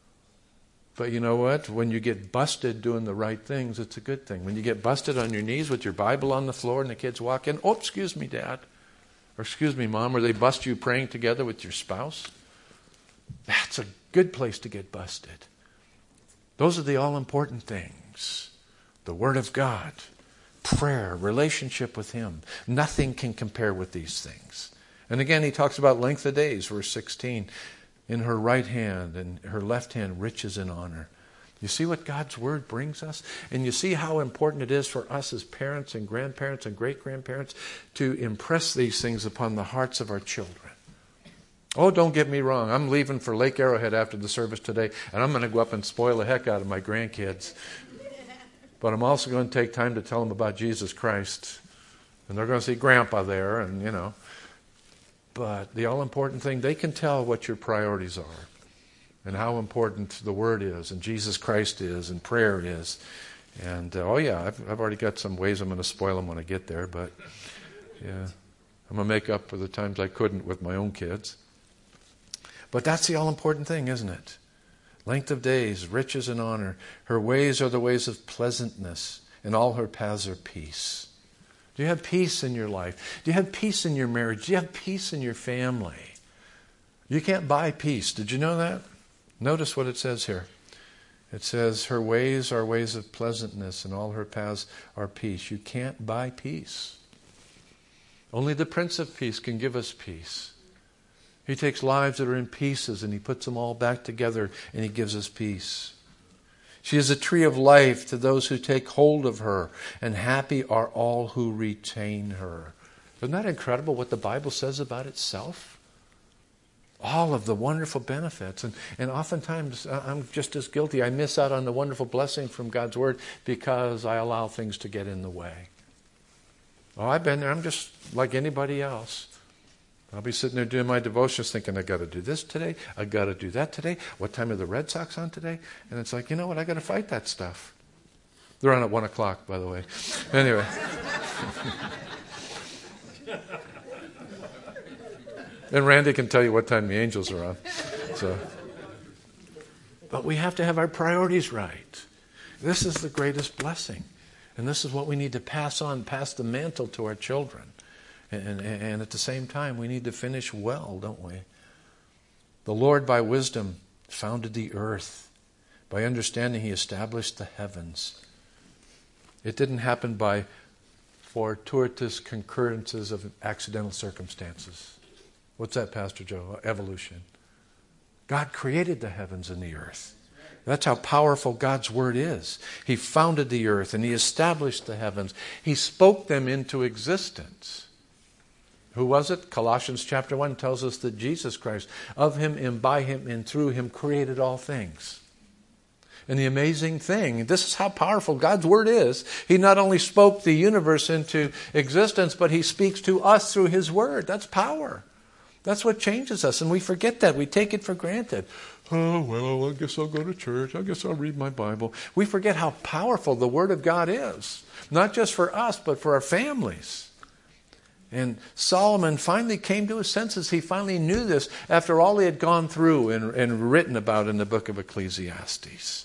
But you know what? When you get busted doing the right things, it's a good thing. When you get busted on your knees with your Bible on the floor and the kids walk in, oh, excuse me, Dad. Or excuse me, Mom. Or they bust you praying together with your spouse. That's a good place to get busted. Those are the all-important things. The Word of God, prayer, relationship with Him. Nothing can compare with these things. And again, he talks about length of days, verse 16. In her right hand and her left hand, riches and honor. You see what God's Word brings us? And you see how important it is for us as parents and grandparents and great-grandparents to impress these things upon the hearts of our children. Oh, don't get me wrong. I'm leaving for Lake Arrowhead after the service today, and I'm going to go up and spoil the heck out of my grandkids. But I'm also going to take time to tell them about Jesus Christ. And they're going to see Grandpa there, and you know. But the all-important thing, they can tell what your priorities are and how important the Word is and Jesus Christ is and prayer is. And, I've already got some ways I'm going to spoil them when I get there. But, yeah, I'm going to make up for the times I couldn't with my own kids. But that's the all-important thing, isn't it? Length of days, riches and honor. Her ways are the ways of pleasantness, and all her paths are peace. Do you have peace in your life? Do you have peace in your marriage? Do you have peace in your family? You can't buy peace. Did you know that? Notice what it says here. It says, her ways are ways of pleasantness, and all her paths are peace. You can't buy peace. Only the Prince of Peace can give us peace. He takes lives that are in pieces, and He puts them all back together, and He gives us peace. She is a tree of life to those who take hold of her, and happy are all who retain her. Isn't that incredible what the Bible says about itself? All of the wonderful benefits. And oftentimes, I'm just as guilty. I miss out on the wonderful blessing from God's Word because I allow things to get in the way. Oh, I've been there. I'm just like anybody else. I'll be sitting there doing my devotions thinking, I got to do this today. I got to do that today. What time are the Red Sox on today? And it's like, you know what? I got to fight that stuff. They're on at 1 o'clock, by the way. Anyway. And Randy can tell you what time the Angels are on. So, but we have to have our priorities right. This is the greatest blessing. And this is what we need to pass the mantle to our children. And at the same time, we need to finish well, don't we? The Lord, by wisdom, founded the earth. By understanding, He established the heavens. It didn't happen by fortuitous concurrences of accidental circumstances. What's that, Pastor Joe? Evolution. God created the heavens and the earth. That's how powerful God's Word is. He founded the earth and He established the heavens. He spoke them into existence. Who was it? Colossians chapter 1 tells us that Jesus Christ, of Him and by Him and through Him, created all things. And the amazing thing, this is how powerful God's Word is. He not only spoke the universe into existence, but He speaks to us through His Word. That's power. That's what changes us. And we forget that. We take it for granted. Oh, well, I guess I'll go to church. I guess I'll read my Bible. We forget how powerful the Word of God is. Not just for us, but for our families. And Solomon finally came to his senses. He finally knew this after all he had gone through and written about in the book of Ecclesiastes.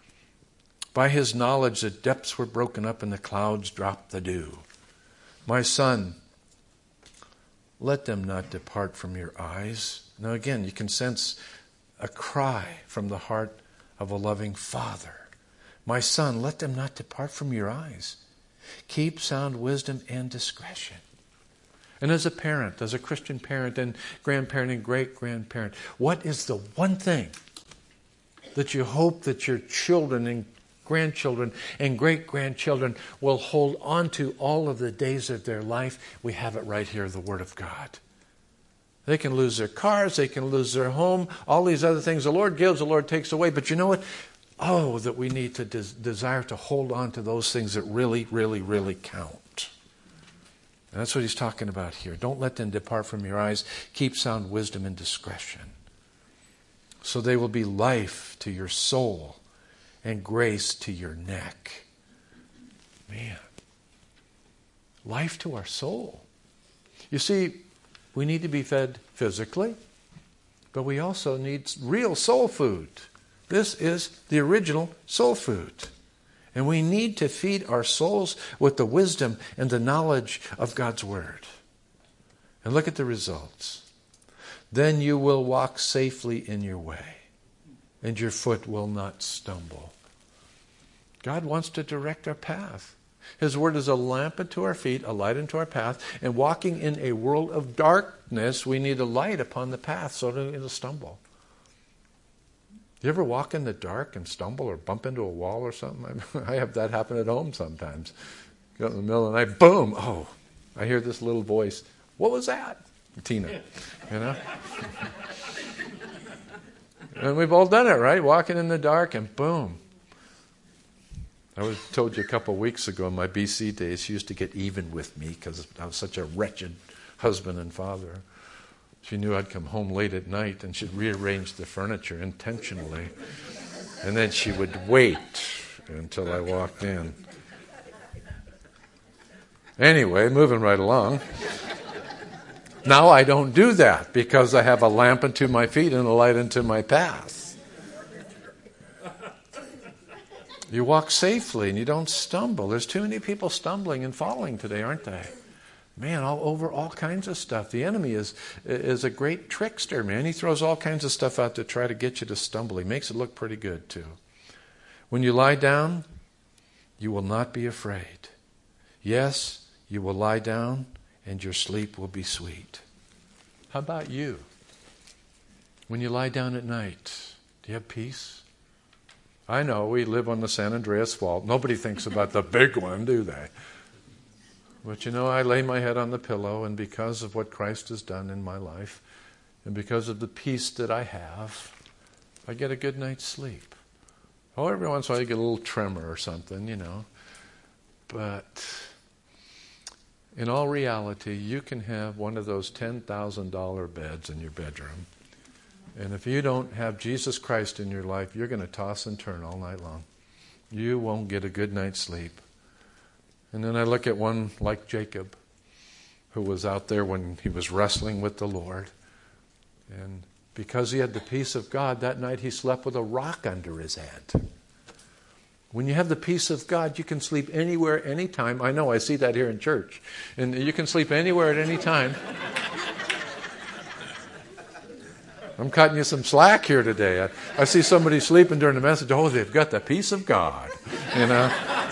By his knowledge, the depths were broken up and the clouds dropped the dew. My son, let them not depart from your eyes. Now again, you can sense a cry from the heart of a loving father. My son, let them not depart from your eyes. Keep sound wisdom and discretion. And as a parent, as a Christian parent and grandparent and great-grandparent, what is the one thing that you hope that your children and grandchildren and great-grandchildren will hold on to all of the days of their life? We have it right here, the Word of God. They can lose their cars, they can lose their home, all these other things. The Lord gives, the Lord takes away. But you know what? Oh, that we need to desire to hold on to those things that really, really, really count. And that's what he's talking about here. Don't let them depart from your eyes. Keep sound wisdom and discretion. So they will be life to your soul and grace to your neck. Man. Life to our soul. You see, we need to be fed physically, but we also need real soul food. This is the original soul food. And we need to feed our souls with the wisdom and the knowledge of God's Word. And look at the results. Then you will walk safely in your way, and your foot will not stumble. God wants to direct our path. His Word is a lamp unto our feet, a light unto our path. And walking in a world of darkness, we need a light upon the path so that it'll stumble. You ever walk in the dark and stumble or bump into a wall or something? I have that happen at home sometimes. Go in the middle of the night, boom! Oh, I hear this little voice. What was that? Tina, you know? And we've all done it, right? Walking in the dark and boom. I told you a couple of weeks ago in my BC days, she used to get even with me because I was such a wretched husband and father. She knew I'd come home late at night and she'd rearrange the furniture intentionally. And then she would wait until I walked in. Anyway, moving right along. Now I don't do that because I have a lamp unto my feet and a light unto my path. You walk safely and you don't stumble. There's too many people stumbling and falling today, aren't they? Man, all over all kinds of stuff. The enemy is a great trickster, man. He throws all kinds of stuff out to try to get you to stumble. He makes it look pretty good, too. When you lie down, you will not be afraid. Yes, you will lie down and your sleep will be sweet. How about you? When you lie down at night, do you have peace? I know we live on the San Andreas Fault. Nobody thinks about the big one, do they? But you know, I lay my head on the pillow, and because of what Christ has done in my life, and because of the peace that I have, I get a good night's sleep. Oh, every once in a while you get a little tremor or something, you know. But in all reality, you can have one of those $10,000 beds in your bedroom. And if you don't have Jesus Christ in your life, you're going to toss and turn all night long. You won't get a good night's sleep. And then I look at one like Jacob, who was out there when he was wrestling with the Lord. And because he had the peace of God, that night he slept with a rock under his head. When you have the peace of God, you can sleep anywhere, anytime. I know, I see that here in church. And you can sleep anywhere at any time. I'm cutting you some slack here today. I see somebody sleeping during the message. Oh, they've got the peace of God, you know.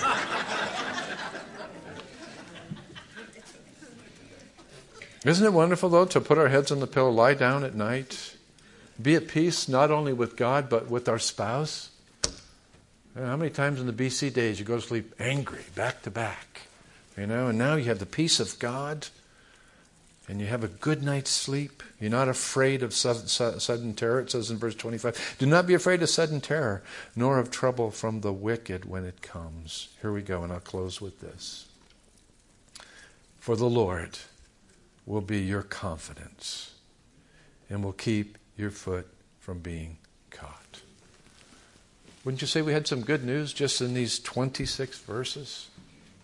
Isn't it wonderful, though, to put our heads on the pillow, lie down at night, be at peace not only with God, but with our spouse? How many times in the BC days you go to sleep angry, back to back, you know, and now you have the peace of God, and you have a good night's sleep. You're not afraid of sudden terror. It says in verse 25, do not be afraid of sudden terror, nor of trouble from the wicked when it comes. Here we go, and I'll close with this. For the Lord will be your confidence and will keep your foot from being caught. Wouldn't you say we had some good news just in these 26 verses?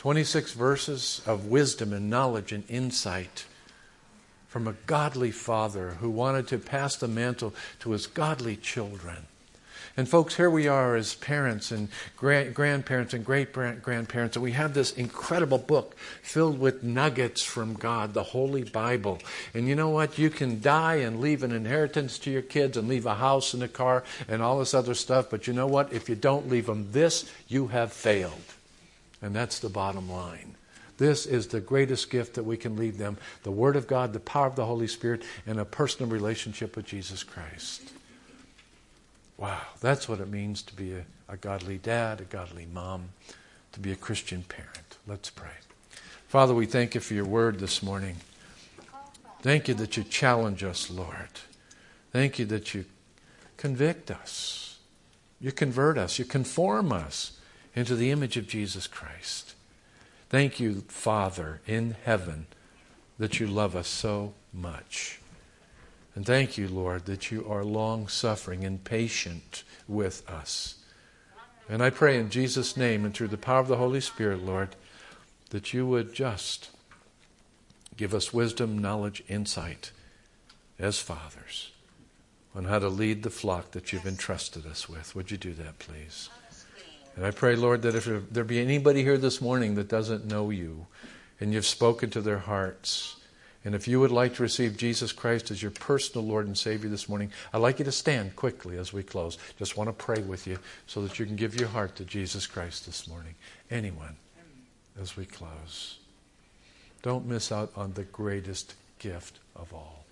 26 verses of wisdom and knowledge and insight from a godly father who wanted to pass the mantle to his godly children. And folks, here we are as parents and grandparents and great-grandparents, and we have this incredible book filled with nuggets from God, the Holy Bible. And you know what? You can die and leave an inheritance to your kids and leave a house and a car and all this other stuff, but you know what? If you don't leave them this, you have failed. And that's the bottom line. This is the greatest gift that we can leave them, the Word of God, the power of the Holy Spirit, and a personal relationship with Jesus Christ. Wow, that's what it means to be a godly dad, a godly mom, to be a Christian parent. Let's pray. Father, we thank you for your word this morning. Thank you that you challenge us, Lord. Thank you that you convict us. You convert us. You conform us into the image of Jesus Christ. Thank you, Father, in heaven, that you love us so much. And thank you, Lord, that you are long-suffering and patient with us. And I pray in Jesus' name and through the power of the Holy Spirit, Lord, that you would just give us wisdom, knowledge, insight as fathers on how to lead the flock that you've entrusted us with. Would you do that, please? And I pray, Lord, that if there be anybody here this morning that doesn't know you and you've spoken to their hearts, and if you would like to receive Jesus Christ as your personal Lord and Savior this morning, I'd like you to stand quickly as we close. Just want to pray with you so that you can give your heart to Jesus Christ this morning. Anyone, as we close. Don't miss out on the greatest gift of all.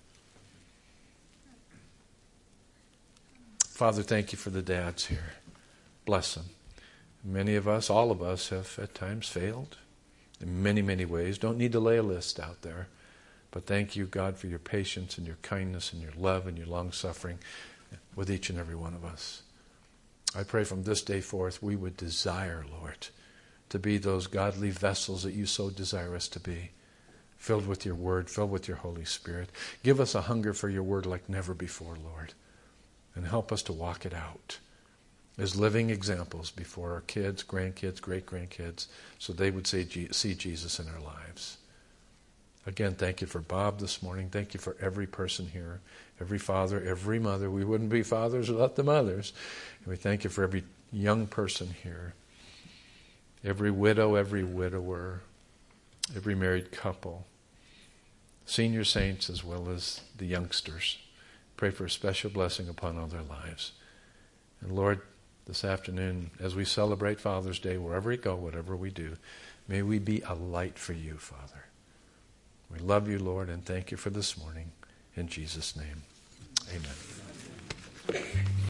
Father, thank you for the dads here. Bless them. Many of us, all of us, have at times failed in many, many ways. Don't need to lay a list out there. But thank you, God, for your patience and your kindness and your love and your long-suffering with each and every one of us. I pray from this day forth we would desire, Lord, to be those godly vessels that you so desire us to be, filled with your word, filled with your Holy Spirit. Give us a hunger for your word like never before, Lord, and help us to walk it out as living examples before our kids, grandkids, great-grandkids, so they would see Jesus in our lives. Again, thank you for Bob this morning. Thank you for every person here, every father, every mother. We wouldn't be fathers without the mothers. And we thank you for every young person here, every widow, every widower, every married couple, senior saints as well as the youngsters. Pray for a special blessing upon all their lives. And Lord, this afternoon, as we celebrate Father's Day, wherever we go, whatever we do, may we be a light for you, Father. We love you, Lord, and thank you for this morning. In Jesus' name, amen.